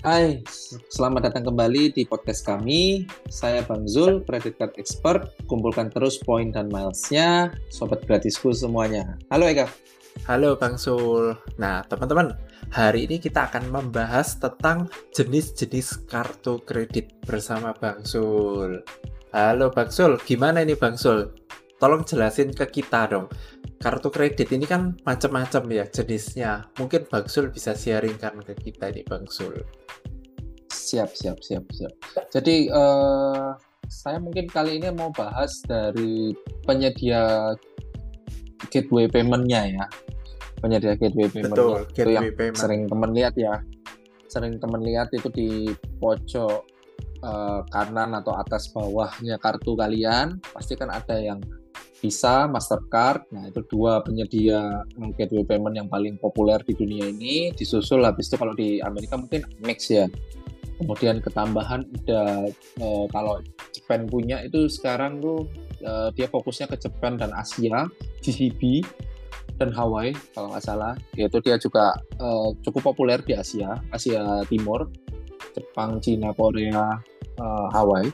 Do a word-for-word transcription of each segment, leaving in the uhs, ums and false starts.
Hai, selamat datang kembali di podcast kami. Saya Bang Zul, credit card expert. Kumpulkan terus poin dan milesnya, sobat gratisku semuanya. Halo Eka. Halo Bang Sul. Nah, teman-teman, hari ini kita akan membahas tentang jenis-jenis kartu kredit bersama Bang Sul. Halo Bang Sul, gimana ini Bang Sul? Tolong jelasin ke kita dong. Kartu kredit ini kan macam-macam ya jenisnya. Mungkin Bang Sul bisa sharingkan ke kita nih Bang Sul. Siap, siap, siap, siap. Jadi eh, saya mungkin kali ini mau bahas dari penyedia gateway payment-nya ya. Penyedia gateway payment-nya. Betul, itu gateway yang payment. sering teman lihat ya. Sering teman lihat itu di pojok eh, kanan atau atas bawahnya kartu kalian. Pasti kan ada yang Visa, Mastercard. Nah, itu dua penyedia gateway payment yang paling populer di dunia ini. Disusul habis itu kalau di Amerika mungkin Amex ya. Kemudian ketambahan ada eh, kalau Japan punya itu sekarang tuh eh, dia fokusnya ke Japan dan Asia, G C B dan Hawaii kalau nggak salah. Yaitu dia juga eh, cukup populer di Asia, Asia Timur, Jepang, Cina, Korea, eh, Hawaii.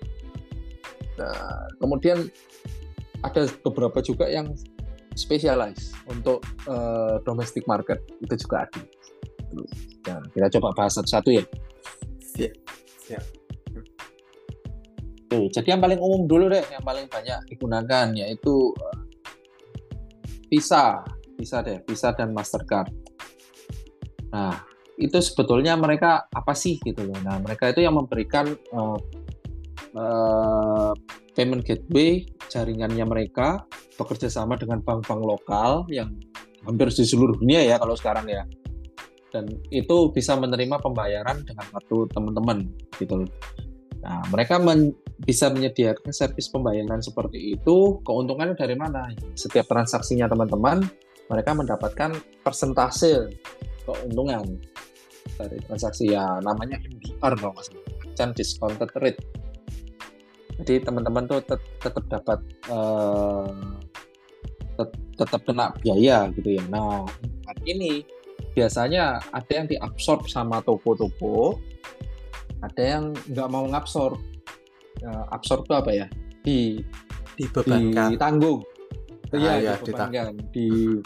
Nah, kemudian ada beberapa juga yang specialized untuk uh, domestic market, itu juga ada. Nah, kita coba bahas satu-satu ya. Siap, siap. Tuh, jadi yang paling umum dulu deh, yang paling banyak digunakan yaitu uh, Visa, Visa deh, Visa dan Mastercard. Nah, itu sebetulnya mereka apa sih gitu loh. Nah, mereka itu yang memberikan uh, uh, payment gateway, jaringannya mereka bekerja sama dengan bank-bank lokal yang hampir di seluruh dunia ya kalau sekarang ya. Dan itu bisa menerima pembayaran dengan kartu teman-teman gitu. Nah, mereka men- bisa menyediakan servis pembayaran seperti itu. Keuntungannya dari mana? Setiap transaksinya teman-teman, mereka mendapatkan persentase keuntungan dari transaksi ya, namanya M D R kalau nggak salah, merchant discounted rate. Jadi teman-teman tuh tet- tetap dapat uh, tet- tetap kena biaya gitu ya. Nah, ini biasanya ada yang diabsorb sama toko-toko, ada yang nggak mau ngabsorb. Uh, absorb itu apa ya? Di Dibebankan. Ditanggung. Ah, Iya, ya, dibebankan. Di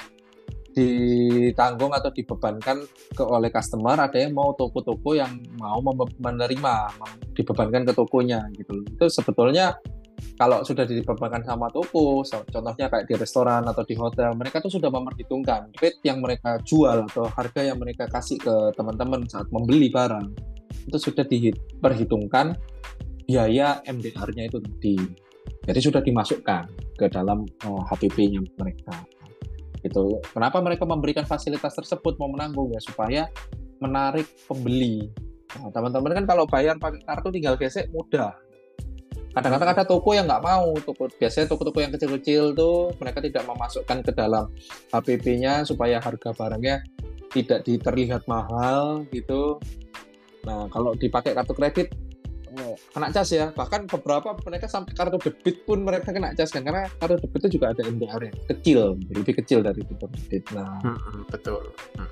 ditanggung atau dibebankan ke oleh customer. Ada yang mau toko-toko yang mau mem- menerima dibebankan ke tokonya gitu. Itu sebetulnya kalau sudah dibebankan sama toko, contohnya kayak di restoran atau di hotel, mereka tuh sudah memperhitungkan rate yang mereka jual atau harga yang mereka kasih ke teman-teman saat membeli barang, itu sudah diperhitungkan biaya M D R-nya itu tadi. Jadi sudah dimasukkan ke dalam oh, H P P-nya mereka. Gitu. Kenapa mereka memberikan fasilitas tersebut, mau menanggung ya supaya menarik pembeli. Nah, teman-teman kan kalau bayar pakai kartu tinggal gesek mudah. Kadang-kadang ada toko yang nggak mau, toko biasanya toko-toko yang kecil-kecil tuh mereka tidak memasukkan ke dalam H P P-nya supaya harga barangnya tidak terlihat mahal gitu. Nah, kalau dipakai kartu kredit oh, kena cas ya. Bahkan beberapa mereka sampai kartu debit pun mereka kena cas kan, karena kartu debit itu juga ada M D R-nya kecil, lebih kecil dari kartu kredit. Nah, Hmm, betul. Hmm.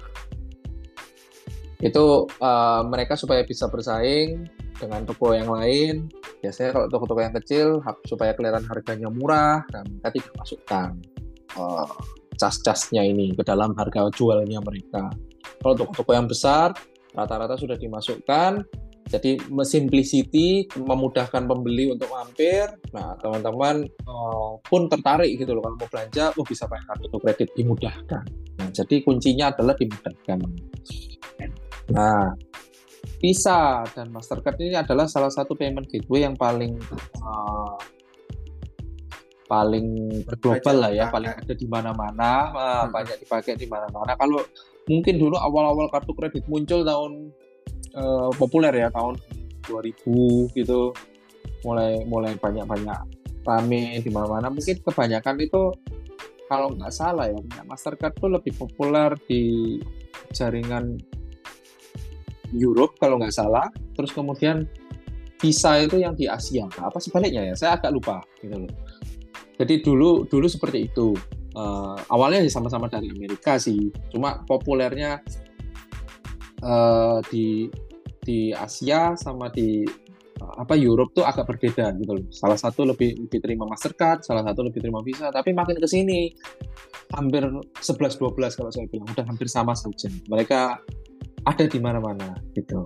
Itu uh, mereka supaya bisa bersaing dengan toko yang lain. Biasanya kalau toko-toko yang kecil supaya kelihatan harganya murah, dan mereka tidak masukkan uh, cas-casnya ini ke dalam harga jualnya mereka. Kalau toko-toko yang besar rata-rata sudah dimasukkan. Jadi simplicity, memudahkan pembeli untuk mampir. Nah, teman-teman uh, pun tertarik gitu loh kalau mau belanja, oh bisa pakai kartu kredit, dimudahkan. Nah, jadi kuncinya adalah dimudahkan. Nah, Visa dan Mastercard ini adalah salah satu payment gateway yang paling uh, paling global lah ya, paling ada di mana-mana, uh, hmm. banyak dipakai di mana-mana. Kalau mungkin dulu awal-awal kartu kredit muncul tahun uh, populer ya tahun dua ribu gitu, mulai mulai banyak-banyak rame di mana-mana. Mungkin kebanyakan itu kalau nggak salah ya, Mastercard tuh lebih populer di jaringan Europe kalau nggak salah, terus kemudian Visa itu yang di Asia. Nah, apa sebaliknya ya? Saya agak lupa gitu loh. Jadi dulu dulu seperti itu. Uh, awalnya sama-sama dari Amerika sih, cuma populernya uh, di di Asia sama di apa Europe tuh agak berbeda gitu loh. Salah satu lebih lebih terima Mastercard, salah satu lebih terima Visa, tapi makin ke sini hampir sebelas dua belas kalau saya bilang udah hampir sama saja. Mereka ada di mana-mana gitu.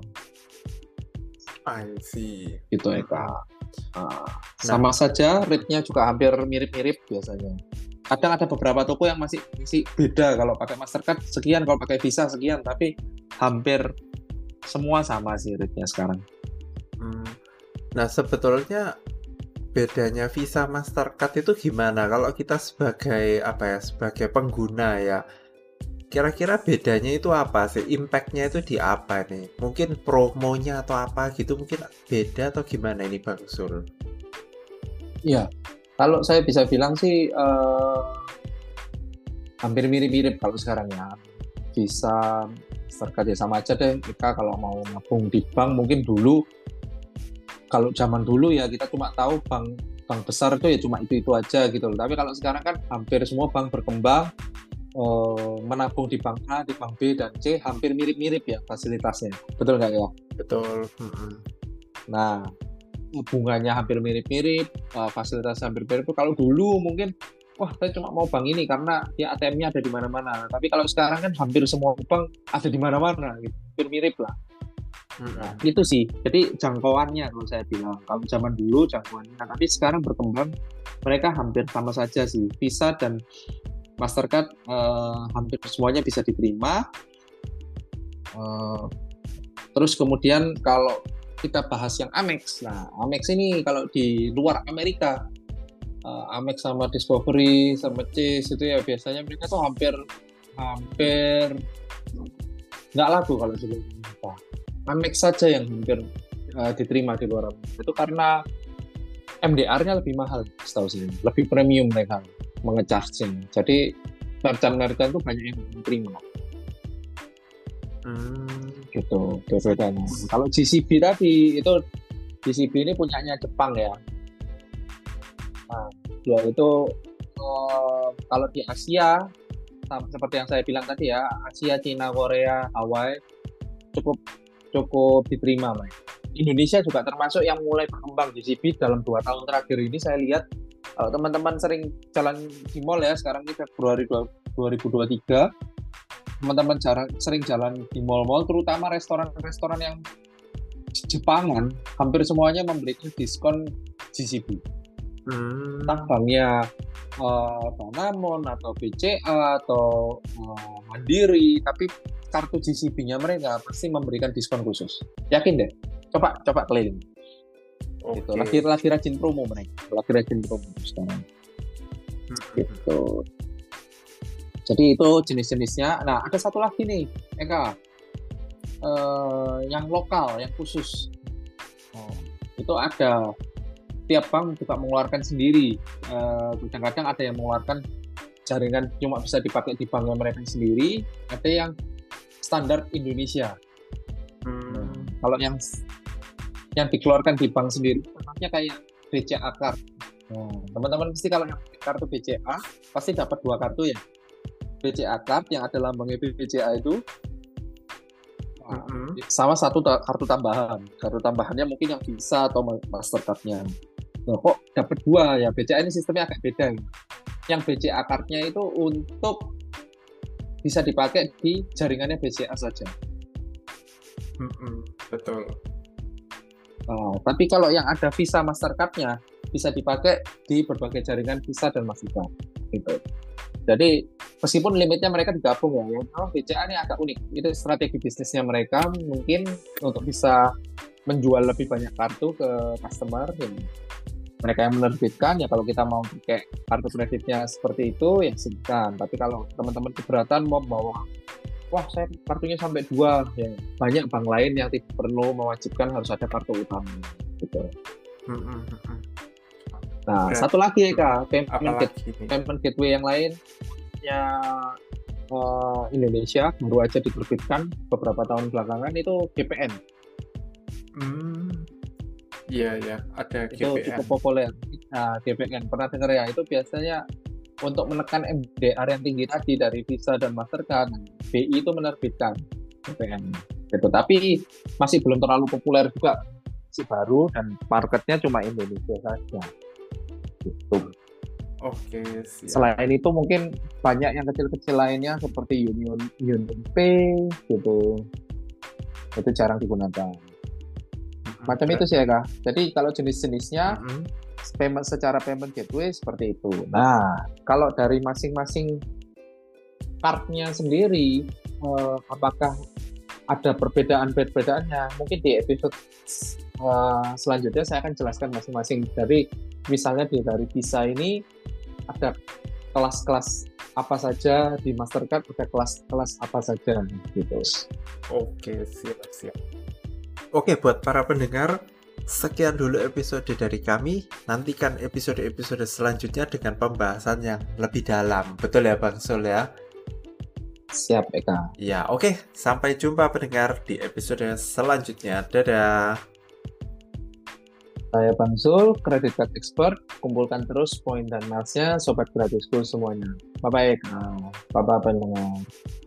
I see. Gitu Eka. Uh, sama nah. saja rate-nya juga hampir mirip-mirip biasanya. Kadang ada beberapa toko yang masih masih beda, kalau pakai Mastercard sekian, kalau pakai Visa sekian, tapi hampir semua sama sih rate-nya sekarang. Hmm. Nah, sebetulnya bedanya Visa Mastercard itu gimana? Kalau kita sebagai apa ya, sebagai pengguna ya, kira-kira bedanya itu apa sih? Impact-nya itu di apa nih? Mungkin promonya atau apa gitu mungkin beda atau gimana ini Bang Sul? Iya, kalau saya bisa bilang sih uh, hampir mirip-mirip kalau sekarang ya. Visa Mastercard ya sama aja deh. Kita kalau mau nabung di bank mungkin dulu, kalau zaman dulu ya kita cuma tahu bank bank besar itu ya cuma itu-itu aja gitu loh. Tapi kalau sekarang kan hampir semua bank berkembang, eh, menabung di bank A, di bank B dan C hampir mirip-mirip ya fasilitasnya. Betul nggak ya? Betul. Mm-hmm. Nah, bunganya hampir mirip-mirip, eh, fasilitasnya hampir mirip. Kalau dulu mungkin wah saya cuma mau bank ini karena ya A T M-nya ada di mana-mana. Tapi kalau sekarang kan hampir semua bank ada di mana-mana gitu. Hampir mirip lah. Nah, itu sih. Jadi jangkauannya kalau saya bilang. Kalau zaman dulu jangkauannya, nah, tapi sekarang berkembang, mereka hampir sama saja sih. Visa dan Mastercard eh, hampir semuanya bisa diterima. Eh, terus kemudian kalau kita bahas yang Amex, nah Amex ini kalau di luar Amerika, eh, Amex sama Discovery sama Chase itu ya biasanya mereka tuh hampir hampir nggak laku kalau sebelumnya. Amex saja yang hampir uh, diterima di luar Amerika. Itu karena M D R-nya lebih mahal, setahu saya. Lebih premium mereka menge-charge-nya. Jadi merchant-merchant itu banyak yang diterima. Hmm. Gitu, bedanya. Kalau G C B tadi, itu G C B ini punyanya Jepang ya. Nah, dia itu uh, kalau di Asia, seperti yang saya bilang tadi ya, Asia, Cina, Korea, Hawaii, cukup cukup diterima, Mas. Indonesia juga termasuk yang mulai berkembang G C B dalam dua tahun terakhir ini. Saya lihat kalau teman-teman sering jalan di mall ya, sekarang ini Februari dua ribu dua puluh tiga, teman-teman jarang, sering jalan di mall-mall, terutama restoran-restoran yang Jepangan, hampir semuanya memberikan diskon G C B. Hmm. Entah banknya uh, Danamon atau B C A atau uh, Mandiri, tapi kartu G C B-nya mereka pasti memberikan diskon khusus. Yakin deh. Coba coba keliling. Okay. Gitu. Lagi lagi rajin promo mereka. Lagi rajin promo sekarang. Hmm. Gitu. Jadi itu jenis-jenisnya. Nah, ada satu lagi nih, Eka. Uh, yang lokal, yang khusus. Oh, itu ada tiap bank juga mengeluarkan sendiri. Uh, kadang-kadang ada yang mengeluarkan jaringan cuma bisa dipakai di banknya mereka sendiri. Ada yang standar Indonesia. Hmm. Nah, kalau yang yang dikeluarkan di bank sendiri, contohnya kayak B C A Card. Nah, teman-teman pasti kalau yang kartu B C A pasti dapat dua kartu ya. B C A Card yang ada lambangnya B C A itu, nah, mm-hmm. sama satu ta- kartu tambahan. Kartu tambahannya mungkin yang Visa atau Mastercard-nya. Nah, kok dapat dua ya? B C A ini sistemnya agak beda. Yang B C A Card-nya itu untuk bisa dipakai di jaringannya B C A saja. Mm-mm, betul. Nah, tapi kalau yang ada Visa Mastercard-nya bisa dipakai di berbagai jaringan Visa dan Mastercard. Gitu. Jadi meskipun limitnya mereka digabung ya, ya oh, B C A ini agak unik. Itu strategi bisnisnya mereka mungkin untuk bisa menjual lebih banyak kartu ke customer. Ya. Mereka yang menerbitkan ya kalau kita mau pakai kartu kreditnya seperti itu ya silakan. Tapi kalau teman-teman keberatan mau bawa, wah saya kartunya sampai dua, ya banyak bank lain yang tidak perlu mewajibkan harus ada kartu utama gitu. Mm-hmm. Nah okay. Satu lagi ya Kak, payment, get, payment gateway yang lain ya uh, Indonesia baru aja diterbitkan beberapa tahun belakangan itu G P N. Hmm. Iya ya, ada G P N. Itu cukup populer. Nah, G P N pernah dengar ya? Itu biasanya untuk menekan M D R yang tinggi tadi dari Visa dan Mastercard, B I itu menerbitkan G P N. gitu. Tapi masih belum terlalu populer juga, masih baru dan marketnya cuma Indonesia saja gitu. Oke, siap. Selain itu mungkin banyak yang kecil-kecil lainnya seperti Union Union Pay gitu, itu jarang digunakan. Macam itu sih ya Kak. Jadi kalau jenis-jenisnya Mm-mm. payment secara payment gateway seperti itu. Nah, kalau dari masing-masing card-nya sendiri, eh, apakah ada perbedaan-perbedaannya? Mungkin di episode eh, selanjutnya saya akan jelaskan masing-masing. Dari misalnya di dari Visa ini ada kelas-kelas apa saja, di Mastercard ada kelas-kelas apa saja gitu. Oke, siap, siap. Oke, buat para pendengar, sekian dulu episode dari kami. Nantikan episode-episode selanjutnya dengan pembahasan yang lebih dalam. Betul ya Bang Sul ya? Siap Eka. Ya, oke. Sampai jumpa pendengar di episode selanjutnya. Dadah. Saya Bang Zul, Credit Card Expert. Kumpulkan terus poin dan miles-nya Sobat Gratisku semuanya. Bye-bye Eka. Bye-bye pendengar.